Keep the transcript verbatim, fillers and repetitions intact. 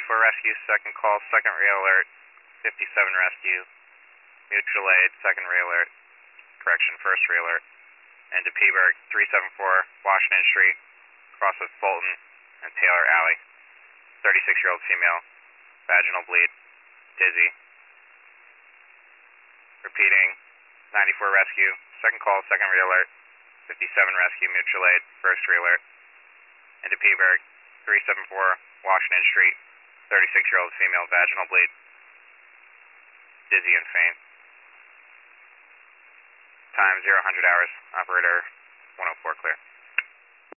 ninety-four rescue, second call, second rail alert, fifty-seven rescue, mutual aid, second rail alert, correction, first rail alert, and to Peaburg, three seven four Washington Street, cross of Fulton and Taylor Alley, thirty-six-year-old female, vaginal bleed, dizzy. Repeating, ninety-four rescue, second call, second rail alert, fifty-seven rescue, mutual aid, first rail alert, and to Peaburg, three seven four Washington Street, thirty-six-year-old female, vaginal bleed, dizzy and faint. Time zero hundred hours, operator one oh four clear.